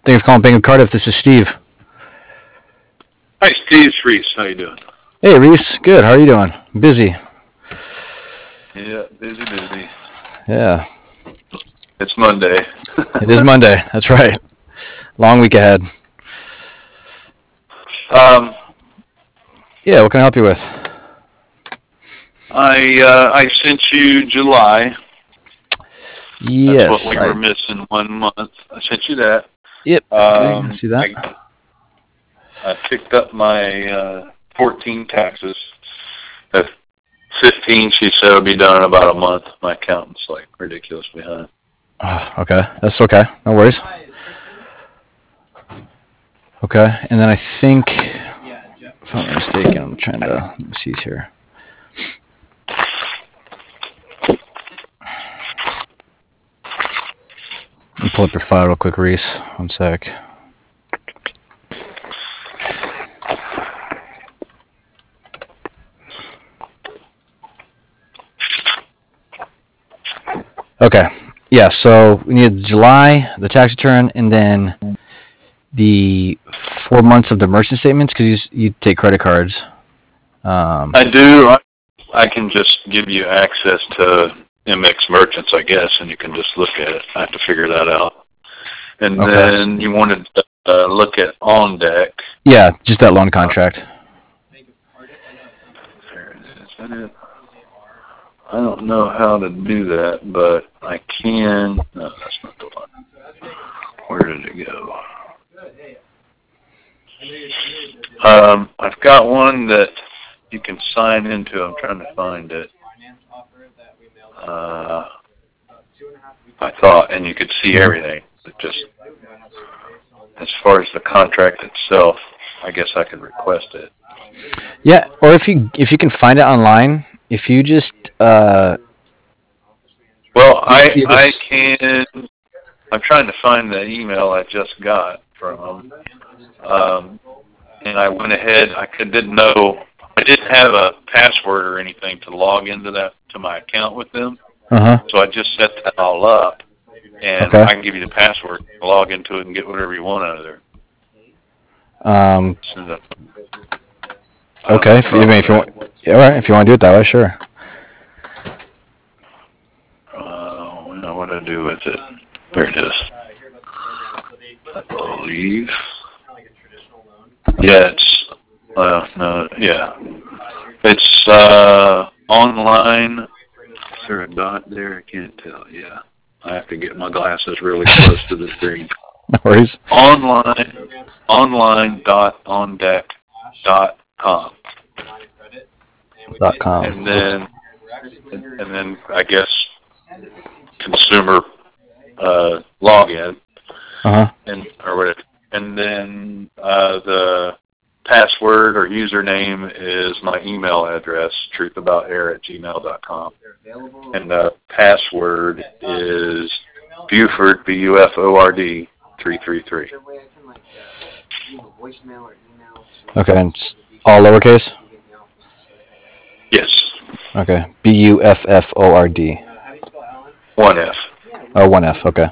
Thanks for calling Bank of Cardiff. This is Steve. Hi, Steve. It's Reese. How you doing? Hey, Reese. Good. How are you doing? Busy. Yeah, busy. Yeah. It's Monday. It is Monday. That's right. Long week ahead. Yeah, what can I help you with? I sent you July. Yes. That's what we were missing 1 month. I sent you that. Yep. Okay, I see that. I picked up my 14 taxes. At 15, she said it'll be done in about a month. My accountant's like ridiculous behind. Okay. That's okay. No worries. Okay. And then I think, if I'm not mistaken, I'm trying to, let me see here. Let me pull up your file real quick, Reese. One sec. Okay. Yeah, so we need July, the tax return, and then the 4 months of the merchant statements because you take credit cards. I do. I can just give you access to MX Merchants, I guess, and you can just look at it. I have to figure that out. And then you wanted to look at On Deck. Yeah, just that loan contract. I don't know how to do that, but I can. No, that's not the one. Where did it go? I've got one that you can sign into. I'm trying to find it. I thought, and you could see everything. But just as far as the contract itself, I guess I could request it. Yeah, or if you can find it online, if you just well, I can. I'm trying to find the email I just got from and I went ahead. I didn't know. I didn't have a password or anything to log into to my account with them. So I just set that all up, and I can give you the password, log into it, and get whatever you want out of there. Okay, if you want, all right, if you want to do it that way, sure. What do I do with it? There it is. I believe. Yeah, it's. No, yeah. It's online. Is there a dot there? I can't tell. Yeah. I have to get my glasses really close to the screen. No worries. Online.ondeck.com. .com. And then I guess consumer login. Or whatever. And then the password or username is my email address, truthaboutair@gmail.com. And the password is Buford, Buford 333. Okay, and it's all lowercase? Yes. Okay, Bufford. One F. Oh, one F, okay.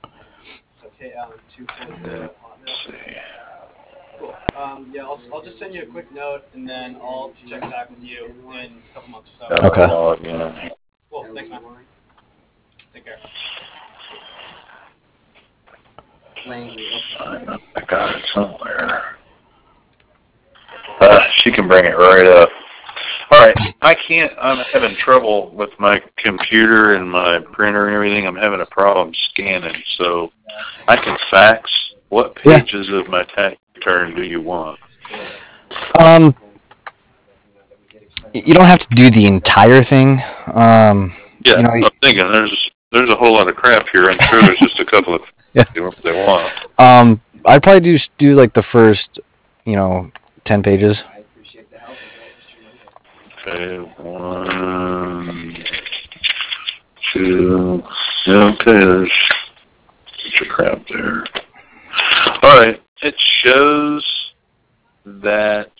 Yeah, I'll just send you a quick note, and then I'll check back with you in a couple months or so. Okay. Cool. Thanks, man. Take care. I got it somewhere. She can bring it right up. All right. I'm having trouble with my computer and my printer and everything. I'm having a problem scanning, so I can fax. What pages of my tax return do you want? You don't have to do the entire thing. I'm thinking there's a whole lot of crap here. I'm sure there's just a couple of they want. I'd probably just do like the first, 10 pages. Okay, 1, 2. Okay, there's a crap there. All right, it shows that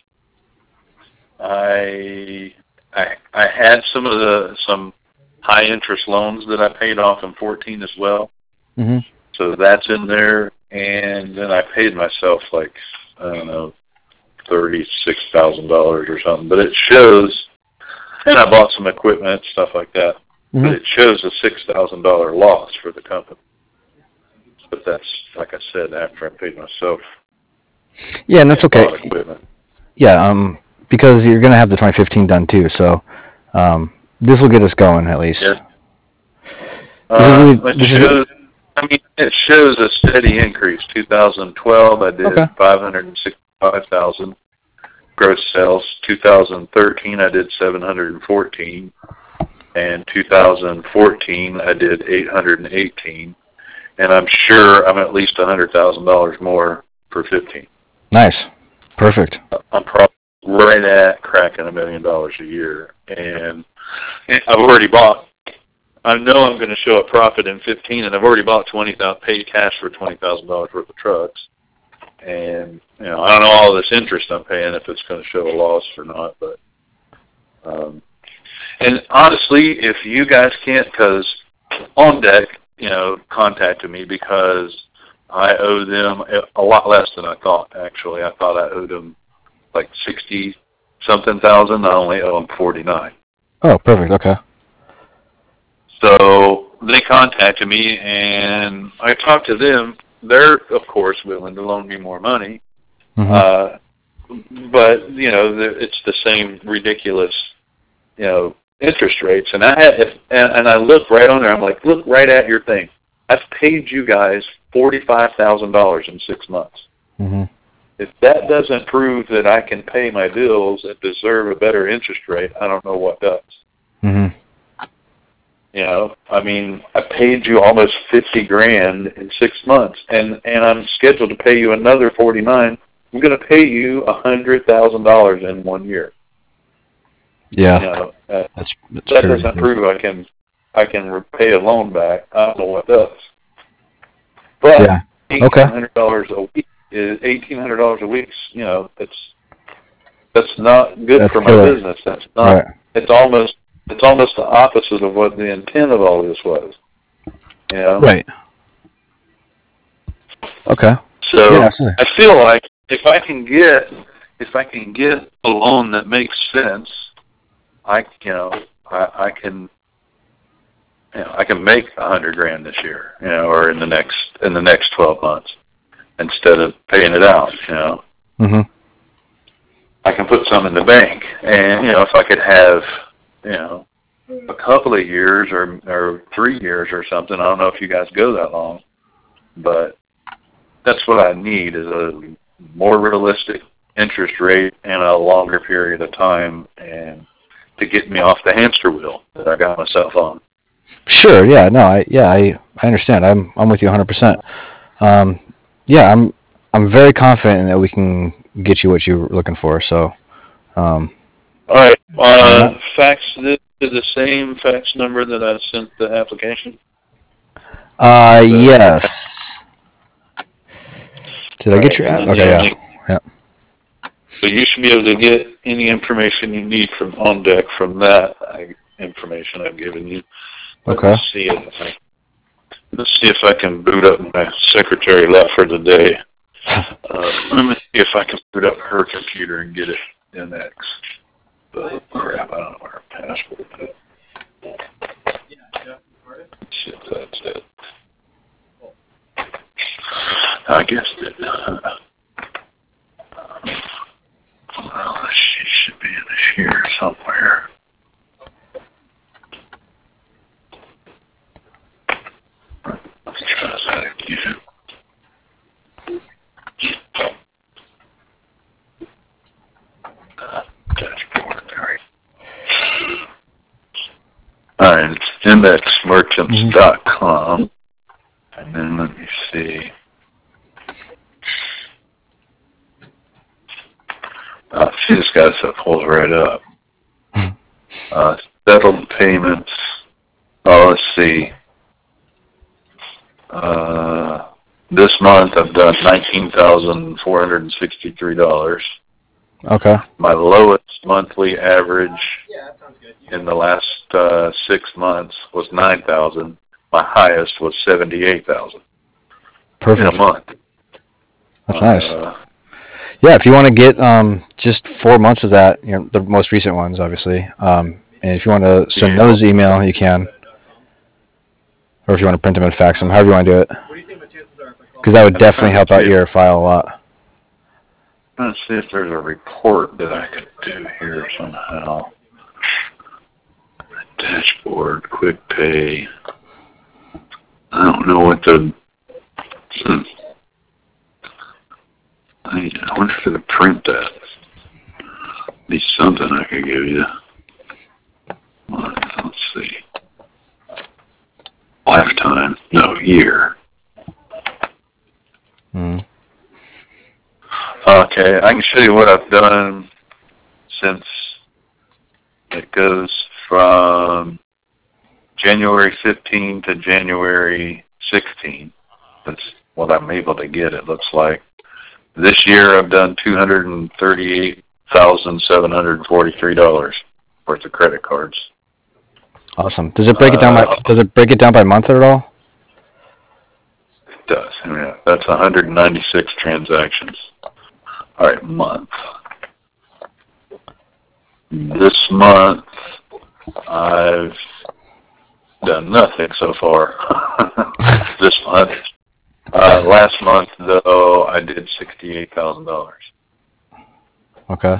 I had some high interest loans that I paid off in 14 as well. Mm-hmm. So that's in there. and then I paid myself like, I don't know, $36,000 or something. But it shows, and I bought some equipment, stuff like that. Mm-hmm. But it shows a $6,000 loss for the company. But that's, like I said, after I paid myself. Yeah, and that's okay. Bought equipment. Yeah, because you're gonna have the 2015 done too, so this will get us going at least. Yeah. It shows a steady increase. 2012, I did 565,000 gross sales. 2013, I did 714, and 2014, I did 818. And I'm sure I'm at least $100,000 more for 15. Nice, perfect. I'm probably right at cracking $1 million a year, and I've already bought. I know I'm going to show a profit in 15, and I've already bought paid cash for $20,000 worth of trucks. And I don't know all this interest I'm paying if it's going to show a loss or not. But and honestly, if you guys can't, because On Deck, contacted me because I owe them a lot less than I thought. Actually, I thought I owed them like 60-something thousand. I only owe them 49. Oh, perfect. Okay. So they contacted me, and I talked to them. They're, of course, willing to loan me more money. Mm-hmm. But, it's the same ridiculous, interest rates. And I look right on there. I'm like, look right at your thing. I've paid you guys $45,000 in 6 months. Mm-hmm. If that doesn't prove that I can pay my bills and deserve a better interest rate, I don't know what does. Mm-hmm. I paid you almost $50,000 in 6 months, and I'm scheduled to pay you another $49,000. I'm going to pay you $100,000 in 1 year. Yeah, that crazy. Doesn't prove I can repay a loan back. I don't know what does. But yeah. $1,800 a week is $1,800 a week. That's not good for my business. That's not. Right. It's almost the opposite of what the intent of all this was. Right. Okay. So yeah, I feel like if I can get a loan that makes sense, I can make $100,000 this year, or in the next 12 months, instead of paying it out. Mm-hmm. I can put some in the bank, and if I could have a couple of years or 3 years or something. I don't know if you guys go that long, but that's what I need, is a more realistic interest rate and a longer period of time, and to get me off the hamster wheel that I got myself on. Sure. Yeah. No. I understand. I'm with you 100%. Yeah. I'm very confident that we can get you what you're looking for. So. All right. Fax this to the same fax number that I sent the application? Yes. Did I get your app? Okay, yeah. So you should be able to get any information you need from On Deck from that information I've given you. Okay. Let's see if I can boot up. My secretary left for the day. Let me see if I can boot up her computer and get it NX. But crap, I don't know where her password is. Let's see if that's it. I guess that. Well, she should be in here somewhere. Let's try that again. Dashboard, there. All right, it's indexmerchants.com. And then let me see. See, this guy that pulls right up. Settled payments. Oh, let's see. This month I've done $19,463. Okay. My lowest monthly average in the last 6 months was $9,000. My highest was $78,000. Perfect. In a month. That's nice. Yeah, if you want to get just 4 months of that, the most recent ones, obviously. And if you want to send those email, you can. Or if you want to print them and fax them, however you want to do it. What do you think the chances are if I call? Because that would definitely help out your file a lot. Let's see if there's a report that I could do here somehow. Dashboard, quick pay. I don't know what the... I wonder if I could print that. Be something I could give you. Let's see. Lifetime. No, year. Okay, I can show you what I've done since it goes from January 15 to January 16. That's what I'm able to get, it looks like. This year I've done $238,743 worth of credit cards. Awesome. Does it break it down by month at all? It does. Yeah, that's 196 transactions. All right, month. This month I've done nothing so far. This month. Last month, though, I did $68,000. Okay.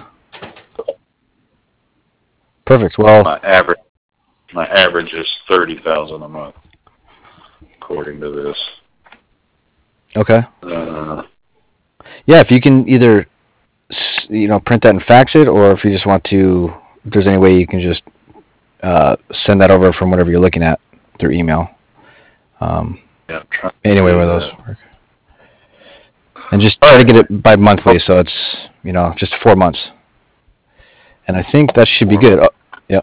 Perfect. Well, my average is $30,000 a month, according to this. Okay. Yeah, if you can either print that and fax it, or if you just want to, if there's any way you can just send that over from whatever you're looking at through email. Yeah, anyway, where those work. And just try to get it by monthly, so it's, just 4 months. And I think that should be good. Oh, yep.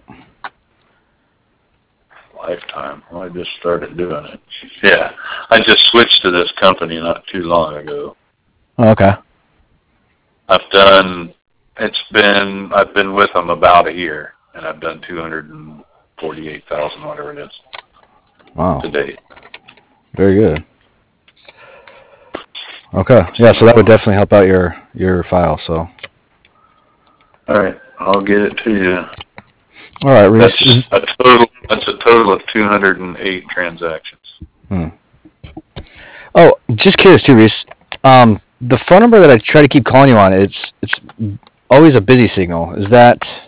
Lifetime. Well, I just started doing it. Yeah, I just switched to this company not too long ago. Oh, okay. I've been with them about a year, and I've done 248,000, whatever it is. Wow. To date. Very good. Okay. Yeah, so that would definitely help out your file, so. All right, I'll get it to you. All right, Reese. That's a total of 208 transactions. Oh, just curious too, Reese. The phone number that I try to keep calling you on, it's always a busy signal. Is that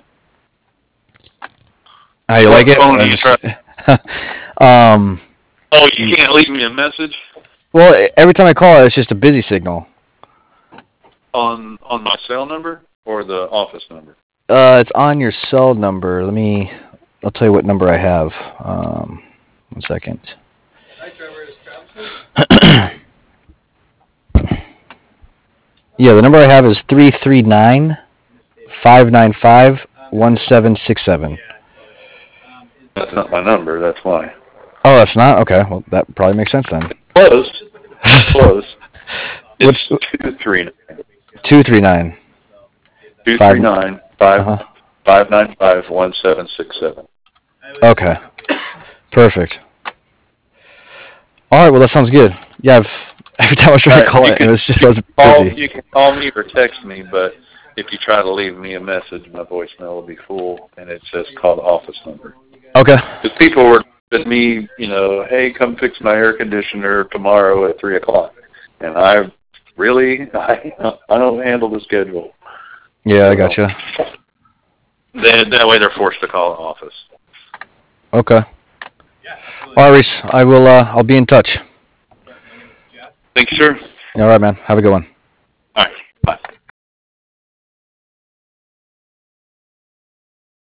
how you like it? Phone do you try? Oh, you can't leave me a message? Well, every time I call it, it's just a busy signal. On my cell number or the office number? It's on your cell number. I'll tell you what number I have. 1 second. Hi, Trevor. Is Travis here? Yeah, the number I have is 339-595-1767. That's not my number, that's why. Oh, that's not? Okay, well, that probably makes sense then. Close. Close. What's 239. 239. 239 595 1767. Okay. Perfect. All right, well, that sounds good. Yeah, every time I was trying to call it, I was busy. You can call me or text me, but if you try to leave me a message, my voicemail will be full, and it says call the office number. Okay. Because people were with me, hey, come fix my air conditioner tomorrow at 3 o'clock. And I don't handle the schedule. Yeah, I gotcha. That way they're forced to call the office. Okay. All right, Reese. I'll be in touch. Thank you, sir. All right, man. Have a good one. All right.